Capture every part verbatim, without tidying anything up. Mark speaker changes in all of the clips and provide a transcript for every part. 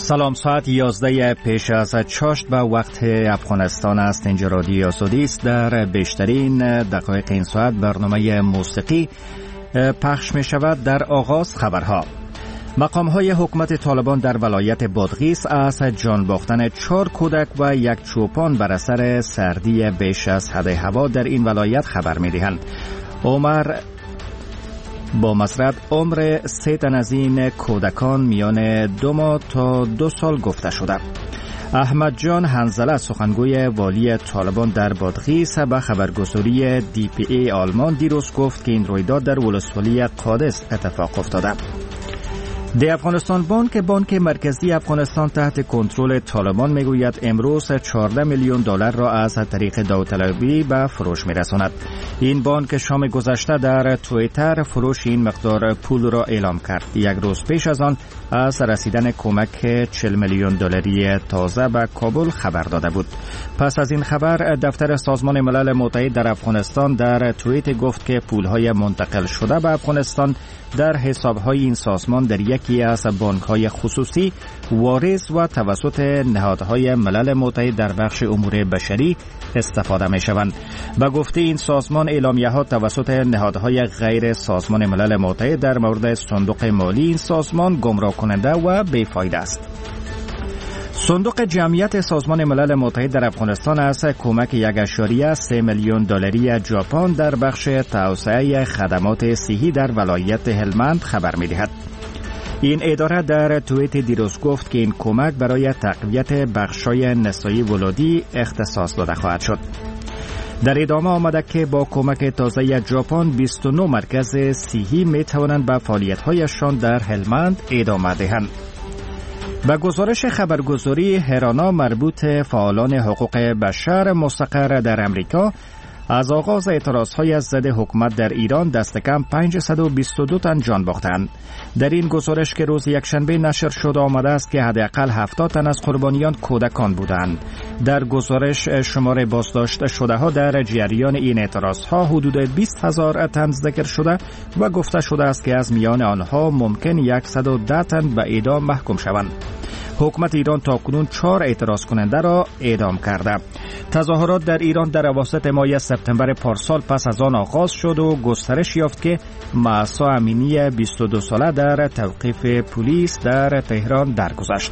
Speaker 1: سلام، ساعت یازده پیش از چاشت به وقت افغانستان است. اینجا رادیوی آزادی است. در بیشترین دقایق این ساعت برنامه موسیقی پخش می شود. در آغاز خبرها. مقام های حکومت طالبان در ولایت بادغیس از جان باختن چهار کودک و یک چوپان بر اثر سردی بیش از حد هوا در این ولایت خبر می دهند. عمر با مسرت عمر سه تن از این کودکان میان دو ماه تا دو سال گفته شده. احمد جان حنظله سخنگوی والی طالبان در بادغیس به خبرگزاری دی پی ای آلمان دیروز گفت که این رویداد در ولسوالی قادس اتفاق افتاده. دی افغانستان بانک بانک مرکزی افغانستان تحت کنترل طالبان میگوید امروز چهارده میلیون دلار را از طریق داوطلبی به فروش میرساند. این بانک شام گذشته در توییتر فروش این مقدار پول را اعلام کرد. یک روز پیش از آن از رسیدن کمک چهل میلیون دلاری تازه به کابل خبر داده بود. پس از این خبر دفتر سازمان ملل متحد در افغانستان در توییت گفت که پولهای منتقل شده به افغانستان در حسابهای این سازمان در یکی از بانک‌های خصوصی واریز و توسط نهادهای ملل متحد در بخش امور بشری استفاده می‌شوند. به گفته این سازمان اعلامیه‌ها توسط نهادهای غیر سازمان ملل متحد در مورد صندوق مالی این سازمان گمراه کننده و بیفایده است. صندوق جمعیت سازمان ملل متحد در افغانستان از کمک یک اشاریه سه میلیون دلاری ژاپن در بخش توسعه خدمات صحی در ولایت هلمند خبر می‌دهد. این اداره در توییت دیروز گفت که این کمک برای تقویت بخش‌های نسایی ولادی اختصاص داده خواهد شد. در ادامه آمده که با کمک تازه ژاپن بیست و نه مرکز صحی می توانند به فعالیت‌هایشان در هلمند ادامه دهند. به گزارش خبرگزاری هرانا مربوط فعالان حقوق بشر مستقر در امریکا، از آغاز اعتراضهای از ضد حکومت در ایران دست کم پانصد و بیست و دو تن جان باختند. در این گزارش که روز یکشنبه نشر شده آمده است که حداقل هفتاد تن از قربانیان کودکان بودند. در گزارش شمار بازداشت شده ها در جریان این اعتراضها حدود بیست هزار تن ذکر شده و گفته شده است که از میان آنها ممکن صد و ده تن به اعدام محکوم شوند. حکومت ایران تاکنون چهار اعتراض کننده را اعدام کرده. تظاهرات در ایران در اواسط ماه سپتامبر پارسال پس از آن آغاز شد و گسترش یافت که مهسا امینی بیست و دو ساله در توقیف پلیس در تهران درگذشت.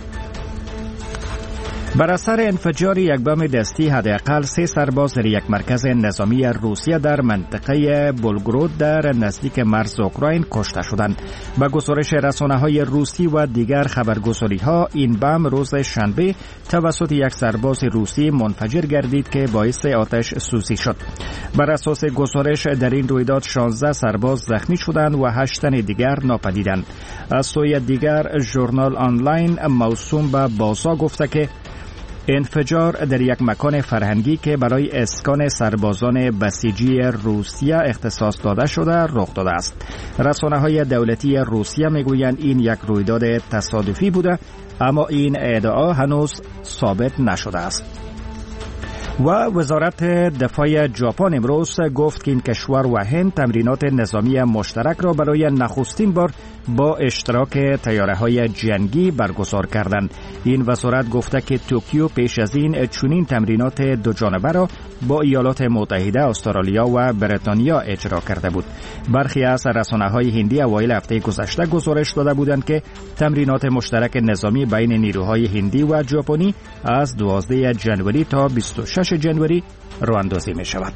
Speaker 1: بر اثر انفجار یک بم دستی حداقل سه سرباز در یک مرکز نظامی روسیه در منطقه بولگرود در نزدیک مرز اوکراین کشته شدند. به گزارش رسانه‌های روسی و دیگر خبرگزاری‌ها این بم روز شنبه توسط یک سرباز روسی منفجر گردید که باعث آتش سوزی شد. بر اساس گزارش در این رویداد شانزده سرباز زخمی شدند و هشت تن دیگر ناپدیدند. از سوی دیگر ژورنال آنلاین موسوم به بازا گفته که انفجار در یک مکان فرهنگی که برای اسکان سربازان بسیجی روسیه اختصاص داده شده رخ داده است. رسانه‌های دولتی روسیه میگویند این یک رویداد تصادفی بوده، اما این ادعا هنوز ثابت نشده است. و وزارت دفاع ژاپن امروز گفت که این کشور و هند تمرینات نظامی مشترک را برای نخستین بار با اشتراک طیاره‌های جنگی برگزار کردند. این وزارت گفته که توکیو پیش از این چنین تمرینات دو جانبه را با ایالات متحده، استرالیا و بریتانیا اجرا کرده بود. برخی از رسانه‌های هندی اوایل هفته گذشته گزارش داده بودند که تمرینات مشترک نظامی بین نیروهای هندی و ژاپنی از دوازده ژانویه تا بیست و شش ژانویه راه اندازی می شود.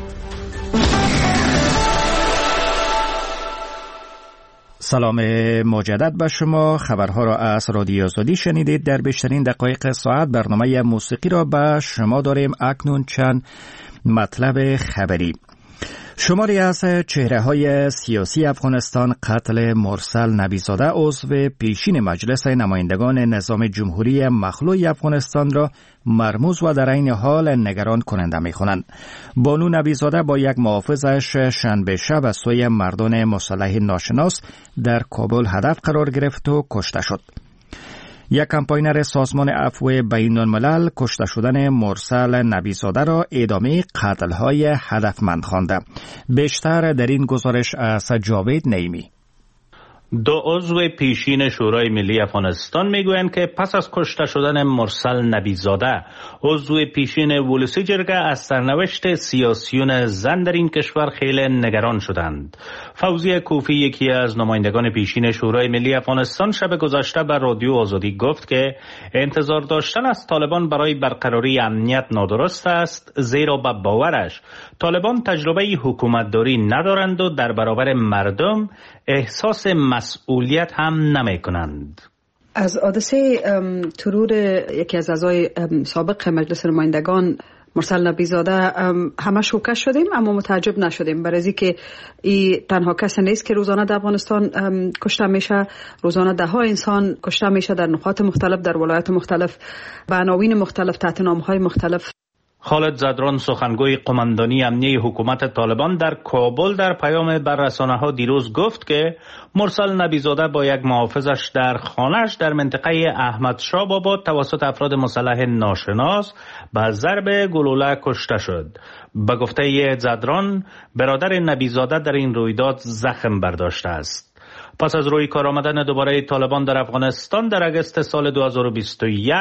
Speaker 1: سلام مجدد به شما. خبرها را از رادیو آزادی شنیدید. در بیشترین دقایق ساعت برنامه موسیقی را به شما داریم. اکنون چند مطلب خبری. شماری از چهره‌های سیاسی افغانستان قتل مرسل نبیزاده عضو پیشین مجلس نمایندگان نظام جمهوری مخلوع افغانستان را مرموز و در عین حال نگران کننده می‌خوانند. بانو نبیزاده با یک محافظش شنبه شب از سوی مردان مسلح ناشناس در کابل هدف قرار گرفت و کشته شد. یک کمپاینر سازمان عفو بین الملل کشته شدن مرسل نبیزاده را ادامه قتل‌های هدفمند خوانده. بیشتر در این گزارش از جاوید نعیمی.
Speaker 2: دو عضو پیشین شورای ملی افغانستان میگویند که پس از کشته شدن مرسل نبیزاده، عضو پیشین ولسی جرگه، از سرنوشت سیاسیون زن در این کشور خیلی نگران شدند. فوزیه کوفی، یکی از نمایندگان پیشین شورای ملی افغانستان، شب گذشته به رادیو آزادی گفت که انتظار داشتن از طالبان برای برقراری امنیت نادرست است، زیرا به باورش طالبان تجربه حکومتداری ندارند و در برابر مردم احساس مسئولیت هم نمی کنند.
Speaker 3: از حادثه ترور یکی از اعضای سابق مجلس نمایندگان مرسل نبیزاده همه شوکه شدیم، اما متعجب نشدیم، برای اینکه این تنها کسی نیست که روزانه در افغانستان کشته میشه. روزانه ده ها انسان کشته میشه در نقاط مختلف، در ولایات مختلف، به عناوین مختلف، تحت نام‌های مختلف.
Speaker 2: خالد زدران، سخنگوی قماندانی امنیه حکومت طالبان در کابل، در پیام بر رسانه‌ها دیروز گفت که مرسل نبیزاده با یک محافظش در خانه‌اش در منطقه احمدشاه بابا توسط افراد مسلح ناشناس به ضرب گلوله کشته شد. به گفته زدران، برادر نبیزاده در این رویداد زخم برداشته است. پس از روی کار آمدن دوباره طالبان در افغانستان در اگست سال دو هزار و بیست و یک،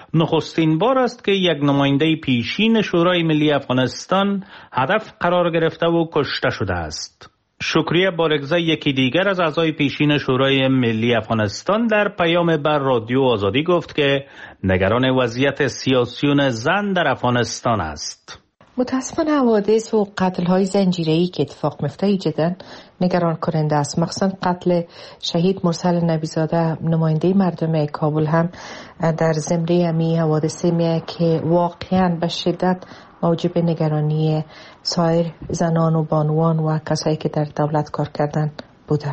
Speaker 2: نخستین بار است که یک نماینده پیشین شورای ملی افغانستان هدف قرار گرفته و کشته شده است. شکریه بارگزه، یکی دیگر از اعضای پیشین شورای ملی افغانستان، در پیام بر رادیو آزادی گفت که نگران وضعیت سیاسیون زن در افغانستان است.
Speaker 4: متاسفانه حوادث و قتل‌های زنجیره‌ای که اتفاق میفته جدا نگران کننده است. مخصوصا قتل شهید مرسل نبیزاده، نماینده مردم کابل، هم در زمره امی حوادثی میه که واقعا به شدت موجب نگرانی سایر زنان و بانوان و کسایی که در دولت کار کردن بوده.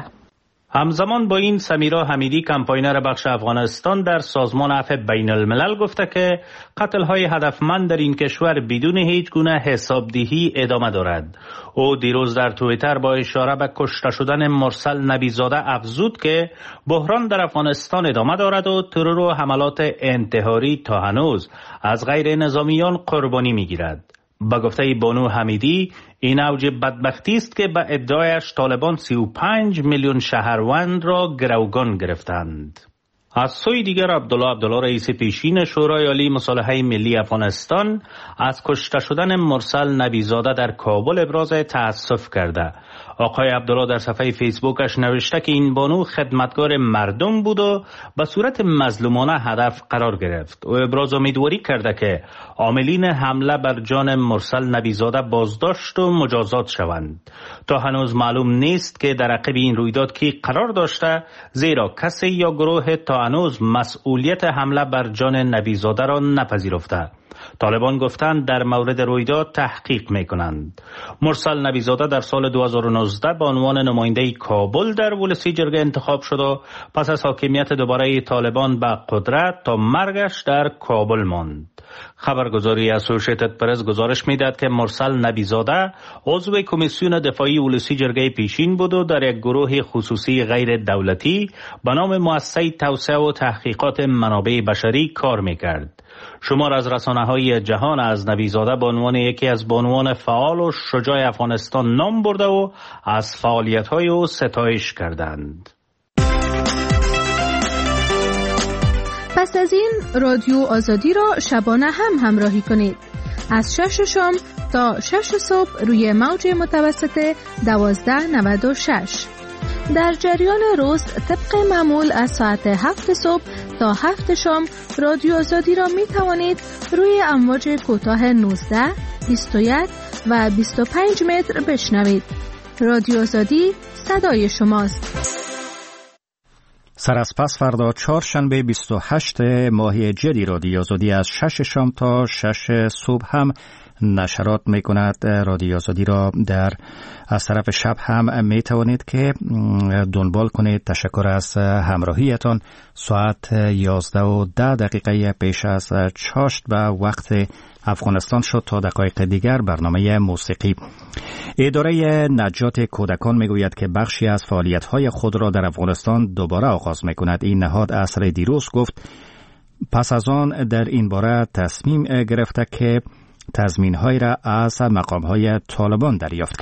Speaker 2: همزمان با این، سمیرا حمیدی، کمپاینر بخش افغانستان در سازمان عفو بین الملل، گفته که قتل‌های هدفمند در این کشور بدون هیچ گونه حسابدهی ادامه دارد. او دیروز در توییتر با اشاره به کشته شدن مرسل نبیزاده افزود که بحران در افغانستان ادامه دارد و ترور و حملات انتحاری تا هنوز از غیر نظامیان قربانی می‌گیرد. با گفته بانو حمیدی، این اوج بدبختی است که به ادعایش طالبان سی و پنج میلیون شهروند را گروگان گرفتند. از سوی دیگر، عبدالله عبدالله، رئیس پیشین شورای عالی مصالحه ملی افغانستان، از کشته شدن مرسل نبیزاده در کابل ابراز تأسف کرده. آقای عبدالله در صفحه فیسبوکش نوشته که این بانو خدمتگار مردم بود و به صورت مظلومانه هدف قرار گرفت. او ابراز امیدواری کرده که عاملین حمله بر جان مرسل نبیزاده بازداشت و مجازات شوند. تا هنوز معلوم نیست که در عقب این رویداد کی قرار داشته، زیرا کسی یا گروه تا هنوز مسئولیت حمله بر جان نبیزاده را نپذیرفته. طالبان گفتند در مورد رویداد تحقیق میکنند. مرسل نبیزاده در سال دو هزار و نوزده به عنوان نماینده کابل در ولسی جرگه انتخاب شد و پس از حاکمیت دوباره طالبان به قدرت تا مرگش در کابل ماند. خبرگزاری اسوسییتد پرس گزارش میداد که مرسل نبیزاده عضو کمیسیون دفاعی ولسی جرگه پیشین بود و در یک گروه خصوصی غیر دولتی به نام مؤسسه توسعه و تحقیقات منابع بشری کار میکرد. شمار از رسانه‌های جهان از نبیزاده به عنوان یکی از بانوان فعال و شجاع افغانستان نام برده و از فعالیت‌های او ستایش کردند.
Speaker 5: پس از این، رادیو آزادی را شبانه هم همراهی کنید. از شش شام تا شش صبح روی موج متوسط دوازده نود و شش. در جریان روز طبق معمول از ساعت هفت صبح تا هفت شام رادیو آزادی را می توانید روی امواج کوتاه نوزده، بیست و یک و بیست و پنج متر بشنوید. رادیو آزادی صدای شماست.
Speaker 1: سر از پس فردا چهارشنبه بیست و هشتم ماه جدی رادیو آزادی از شش شام تا شش صبح هم نشرات می کند. رادیو آزادی را در از طرف شب هم می توانید که دنبال کنید. تشکر از همراهیتان. ساعت یازده و ده دقیقه پیش از چاشت و وقت افغانستان شد. تا دقایق دیگر برنامه موسیقی. اداره نجات کودکان می گوید که بخشی از فعالیت‌های خود را در افغانستان دوباره آغاز می کند. این نهاد عصر دیروز گفت پس از آن در این باره تصمیم گرفته که تضمین‌های را از مقام‌های طالبان دریافت کرد.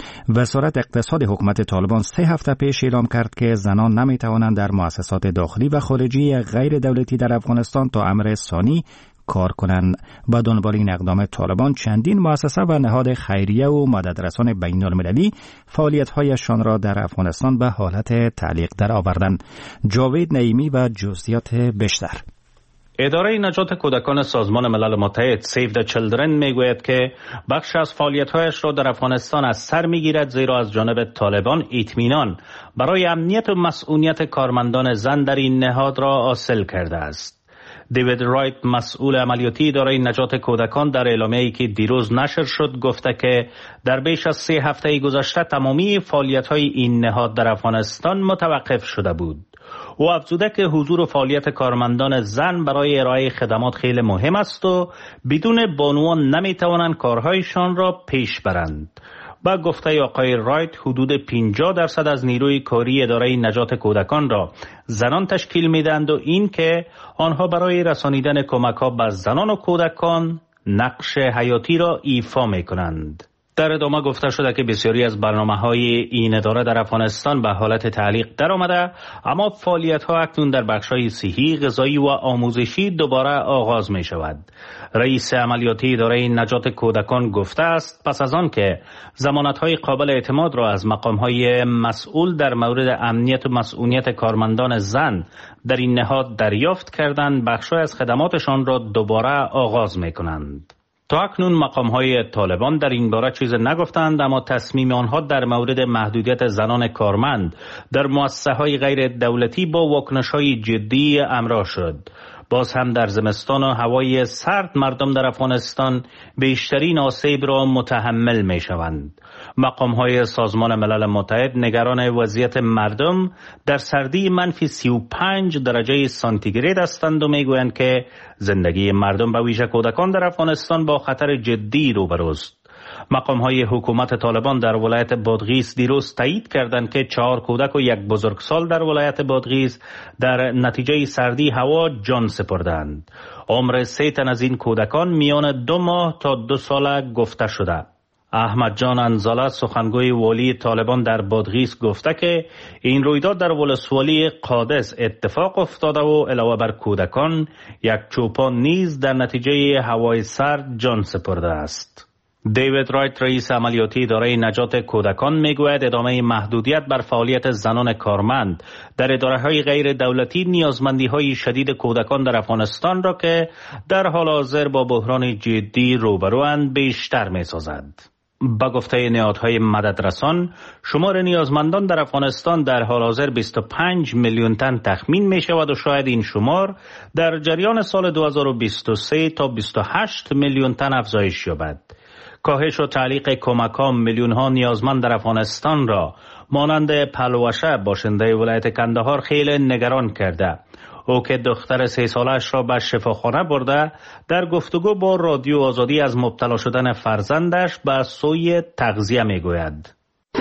Speaker 1: وزارت اقتصاد حکومت طالبان سه هفته پیش اعلام کرد که زنان نمی توانند در مؤسسات داخلی و خارجی غیر دولتی در افغانستان تا امر ثانی کار کنند. با دنبال این اقدام طالبان چندین مؤسسه و نهاد خیریه و مددرسان بین المللی فعالیت‌هایشان را در افغانستان به حالت تعلیق در آوردند. جاوید نعیمی و جزئیات بیشتر.
Speaker 2: اداره نجات کودکان سازمان ملل متحد سیو د چیلدرن میگوید که بخش از فعالیت‌هایش را در افغانستان از سر میگیرد، زیرا از جانب طالبان اطمینان برای امنیت و مسئولیت کارمندان زن در این نهاد را حاصل کرده است. دیوید رایت، مسئول عملیاتی اداره نجات کودکان، در اعلامیه‌ای که دیروز نشر شد گفته که در بیش از سه هفته گذشته تمامی فعالیت‌های این نهاد در افغانستان متوقف شده بود. او افزوده که حضور و فعالیت کارمندان زن برای ارائه خدمات خیلی مهم است و بدون بانوان نمیتوانند کارهایشان را پیش برند. با گفته آقای رایت، حدود پنجاه درصد از نیروی کاری اداره نجات کودکان را زنان تشکیل میدهند و این که آنها برای رسانیدن کمک‌ها به زنان و کودکان نقش حیاتی را ایفا میکنند. در ادامه گفته شده که بسیاری از برنامه‌های این اداره در افغانستان به حالت تعلیق در آمده، اما فعالیت‌ها اکنون در بخش‌های صحی، غذایی و آموزشی دوباره آغاز می‌شود. رئیس عملیاتی اداره نجات کودکان گفته است پس از آن که ضمانت‌های قابل اعتماد را از مقام‌های مسئول در مورد امنیت و مسئولیت کارمندان زن در این نهاد دریافت کردند، بخش‌های از خدماتشان را دوباره آغاز می‌کنند. تا اکنون مقام‌های طالبان در این باره چیز نگفتند، اما تصمیم آنها در مورد محدودیت زنان کارمند در مؤسسه‌های غیر دولتی با واکنش‌های جدی همراه شد. باز هم در زمستان و هوای سرد مردم در افغانستان بیشترین آسیب را متحمل می‌شوند. مقام‌های سازمان ملل متحد نگران وضعیت مردم در سردی منفی سی و پنج درجه سانتیگراد هستند و میگویند که زندگی مردم به ویژه کودکان در افغانستان با خطر جدی روبروست. مقام‌های حکومت طالبان در ولایت بادغیس دیروز تایید کردند که چهار کودک و یک بزرگسال در ولایت بادغیس در نتیجه سردی هوا جان سپردند. عمر سه تن از این کودکان میان دو ماه تا دو ساله گفته شده. احمد جان انزاله، سخنگوی والی طالبان در بادغیس، گفته که این رویداد در ولسوالی قادس اتفاق افتاده و علاوه بر کودکان یک چوپان نیز در نتیجه هوای سرد جان سپرده است. دیوید رایت، رئیس عملیاتی اداره نجات کودکان، میگوید ادامه محدودیت بر فعالیت زنان کارمند در اداره‌های غیر دولتی نیازمندی‌های شدید کودکان در افغانستان را که در حال حاضر با بحران جدی روبروند بیشتر می‌سازد. با گفته نهادهای مددرسان، شمار نیازمندان در افغانستان در حال حاضر بیست و پنج میلیون تن تخمین می شود و شاید این شمار در جریان سال دو هزار و بیست و سه تا بیست و هشت میلیون تن افزایش یابد. کاهش و تعلیق کمک‌ها میلیون ها نیازمند در افغانستان را مانند پلوشه، باشنده ولایت کندهار، خیلی نگران کرده. او که دختر سه سالش را به شفاخانه برده، در گفتگو با رادیو آزادی از مبتلا شدن فرزندش به سوی تغذیه میگوید.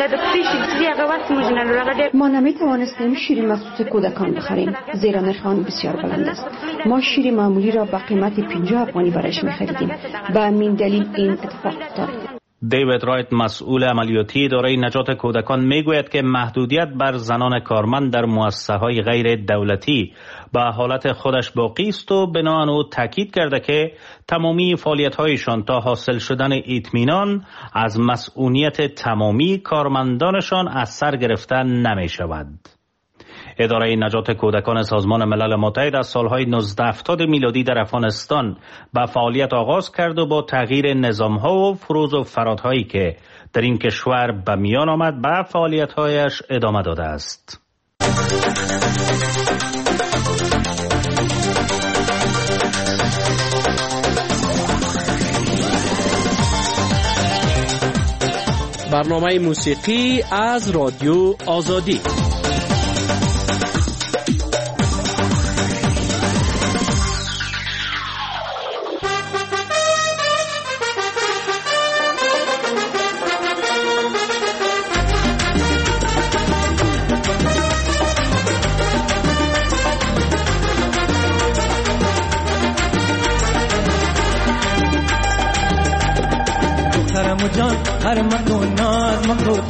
Speaker 6: ما نمی توانستیم شیر مخصوص کودکان بخریم زیرا نرخ آن بسیار بلند است. ما شیر معمولی را به قیمت پنجاه افغانی برایش می خریدیم. به همین دلیل این اتفاق افتاد.
Speaker 2: دیوید رایت، مسئول عملیاتی اداره نجات کودکان، میگوید که محدودیت بر زنان کارمند در مؤسسه‌های غیر دولتی به حالت خودش باقی است و بنابراین او تاکید کرده که تمامی فعالیت‌هایشان تا حاصل شدن اطمینان از مسئولیت تمامی کارمندانشان از سر گرفته نمی‌شود. اداره نجات کودکان سازمان ملل متحد از سالهای نوزده هفتاد میلادی در افغانستان به فعالیت آغاز کرد و با تغییر نظام‌ها و فروز و فرادهایی که در این کشور به میان آمد به فعالیت‌هایش ادامه داده است.
Speaker 7: برنامه موسیقی از رادیو آزادی.
Speaker 8: جان هر مکو ناز مکو